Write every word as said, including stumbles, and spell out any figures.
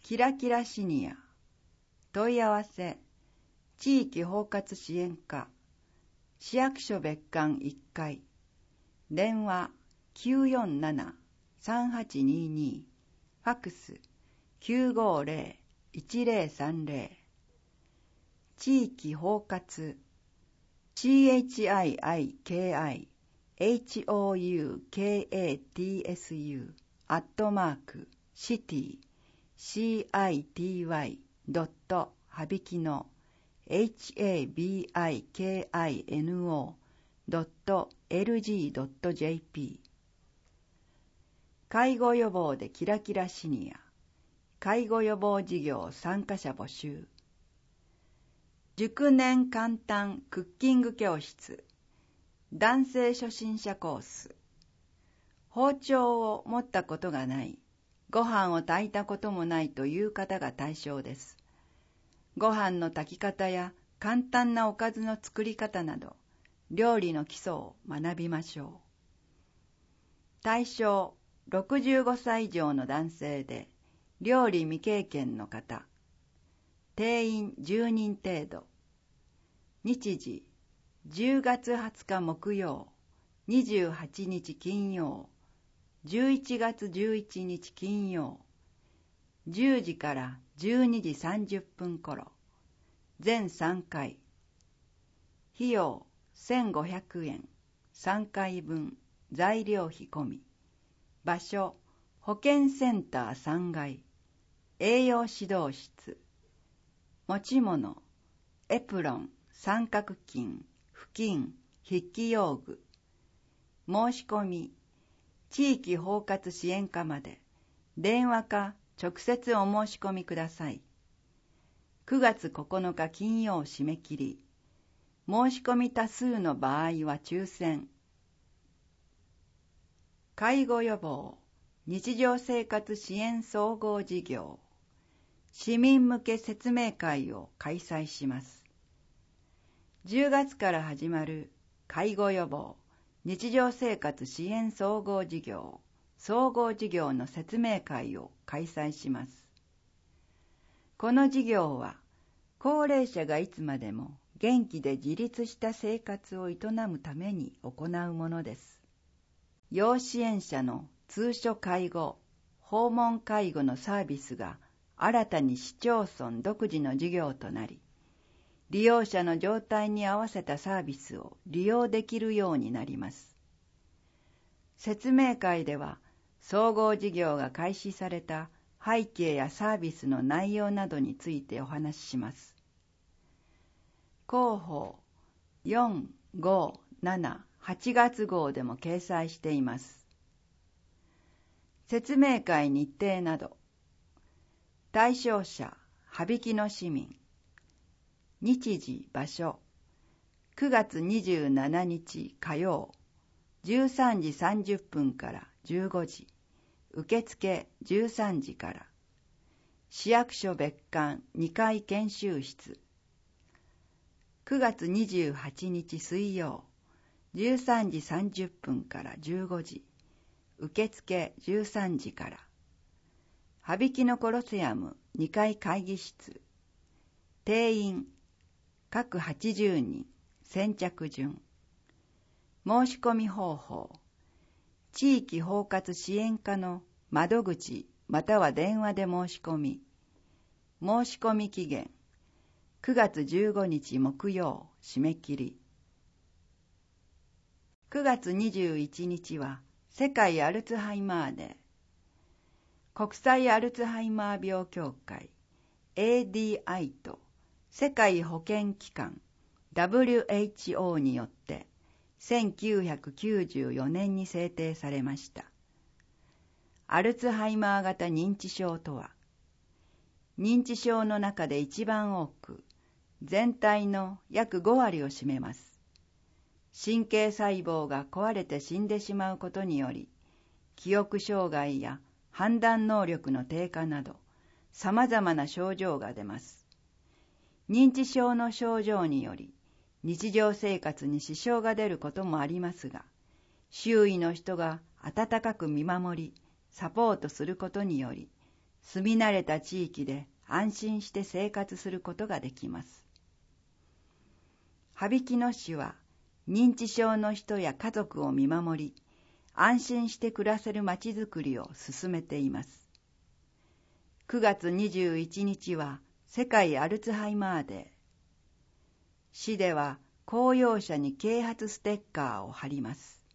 キラキラシニア。問い合わせ、地域包括支援課、市役所別館いっかい、電話 きゅうよんなな さんはちにに、ファックス きゅうごゼロ いちゼロさんゼロ。地域包括 チーエイチアイアイケーアイエイチオーユーケーエーティーエスユー アットマークシティ シーアイティーワイ ドットはびきの エイチエービーアイケーアイエヌオー ドットエルジー ドットジェーピー。 介護予防でキラキラシニア。介護予防事業参加者募集。熟年簡単クッキング教室。男性初心者コース。包丁を持ったことがない、ご飯を炊いたこともないという方が対象です。ご飯の炊き方や簡単なおかずの作り方など、料理の基礎を学びましょう。対象、ろくじゅうごさい以上の男性で、料理未経験の方。定員じゅうにん程度。日時、じゅうがつはつか木曜、にじゅうはちにち金曜、じゅういちがつじゅういちにち金曜、じゅうじからじゅうにじさんじゅっぷん頃、全さんかい。費用せんごひゃくえん、さんかいぶん、材料費込み。場所、保健センターさんがい、栄養指導室。持ち物、エプロン、三角巾、布巾、筆記用具。申し込み、地域包括支援課まで電話か直接お申し込みください。くがつここのか金曜締め切り。申し込み多数の場合は抽選。介護予防、日常生活支援総合事業、市民向け説明会を開催します。じゅうがつから始まる介護予防、日常生活支援総合事業、総合事業の説明会を開催します。この事業は、高齢者がいつまでも元気で自立した生活を営むために行うものです。要支援者の通所介護、訪問介護のサービスが新たに市町村独自の事業となり、利用者の状態に合わせたサービスを利用できるようになります。説明会では、総合事業が開始された背景やサービスの内容などについてお話しします。広報よん、ご、なな、はちがつ号でも掲載しています。説明会日程など。対象者、羽曳野市民。日時、場所。くがつにじゅうしちにち火曜、じゅうさんじさんじゅっぷんからじゅうごじ。受付じゅうさんじから。市役所別館にかい研修室。くがつにじゅうはちにち水曜、じゅうさんじさんじゅっぷんからじゅうごじ。受付じゅうさんじから。羽曳野コロセアムにかい会議室。定員各はちじゅうにん、先着順。申し込み方法。地域包括支援課の窓口または電話で申し込み。申し込み期限くがつじゅうごにち木曜締め切り。くがつにじゅういちにちは世界アルツハイマーデー。国際アルツハイマー病協会 エーディーアイ と世界保健機関 ダブリューエイチオー によってせんきゅうひゃくきゅうじゅうよねんに制定されました。アルツハイマー型認知症とは、認知症の中で一番多く、全体の約ごわりを占めます。神経細胞が壊れて死んでしまうことにより、記憶障害や判断能力の低下など、様々な症状が出ます。認知症の症状により、日常生活に支障が出ることもありますが、周囲の人が温かく見守り、サポートすることにより、 住み慣れた地域で安心して生活することができます。羽曳野市は認知症の人や家族を見守り、安心して暮らせるまちづくりを進めています。くがつにじゅういちにちは世界アルツハイマーデー。市では公用車に啓発ステッカーを貼ります。